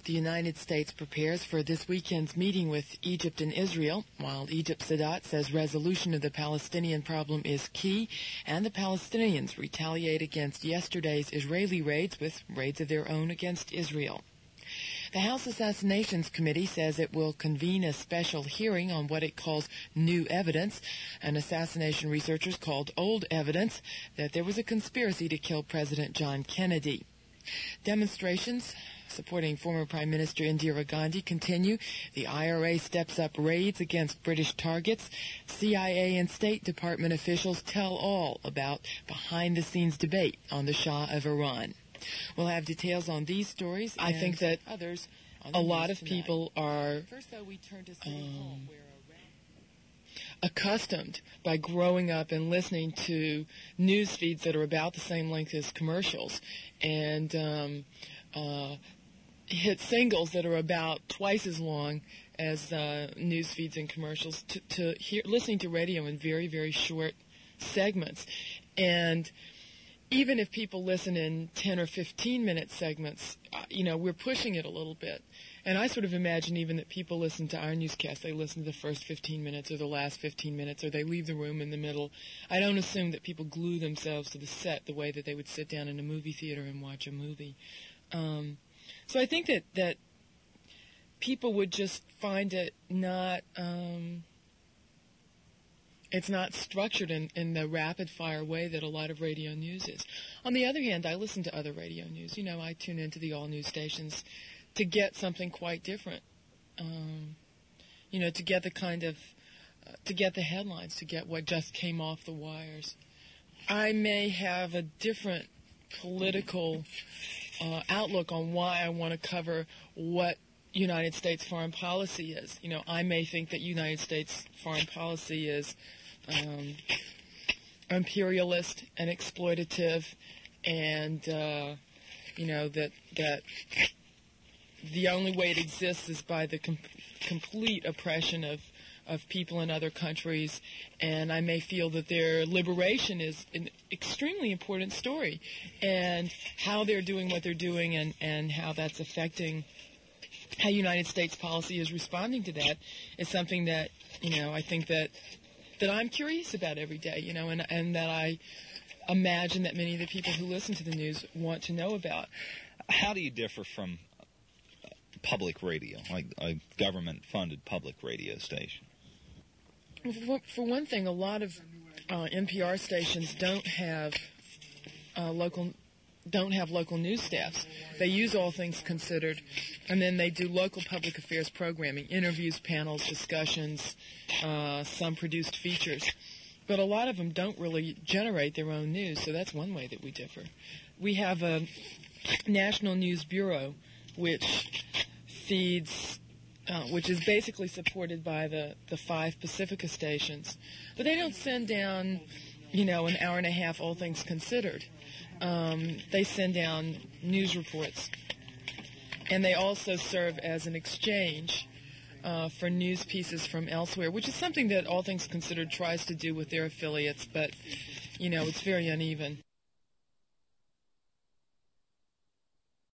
The United States prepares for this weekend's meeting with Egypt and Israel, while Egypt's Sadat says resolution of the Palestinian problem is key, and the Palestinians retaliate against yesterday's Israeli raids with raids of their own against Israel. The House Assassinations Committee says it will convene a special hearing on what it calls new evidence, and assassination researchers called old evidence, that there was a conspiracy to kill President John Kennedy. Demonstrations supporting former Prime Minister Indira Gandhi continue. The IRA steps up raids against British targets. CIA and State Department officials tell all about behind-the-scenes debate on the Shah of Iran. We'll have details on these stories. I think that others a lot of people are accustomed by growing up and listening to news feeds that are about the same length as commercials, and hit singles that are about twice as long as news feeds and commercials, to listening to radio in very, very short segments. And even if people listen in 10 or 15-minute segments, we're pushing it a little bit. And I sort of imagine even that people listen to our newscast, they listen to the first 15 minutes or the last 15 minutes, or they leave the room in the middle. I don't assume that people glue themselves to the set the way that they would sit down in a movie theater and watch a movie. So I think that people would just find it not... it's not structured in the rapid-fire way that a lot of radio news is. On the other hand, I listen to other radio news. I tune into the all-news stations to get something quite different. To get the kind of, to get the headlines, to get what just came off the wires. I may have a different political outlook on why I want to cover what United States foreign policy is. I may think that United States foreign policy is imperialist and exploitative, and that the only way it exists is by the complete oppression of people in other countries, and I may feel that their liberation is an extremely important story, and how they're doing what they're doing and how that's affecting how United States policy is responding to that is something that, I think that I'm curious about every day, and that I imagine that many of the people who listen to the news want to know about. How do you differ from public radio, like a government-funded public radio station? For one thing, a lot of NPR stations don't have local news staffs. They use All Things Considered, and then they do local public affairs programming, interviews, panels, discussions, some produced features. But a lot of them don't really generate their own news, so that's one way that we differ. We have a National News Bureau, which feeds, which is basically supported by the 5 Pacifica stations. But they don't send down, an hour and a half All Things Considered. They send down news reports. And they also serve as an exchange for news pieces from elsewhere, which is something that All Things Considered tries to do with their affiliates, but, it's very uneven.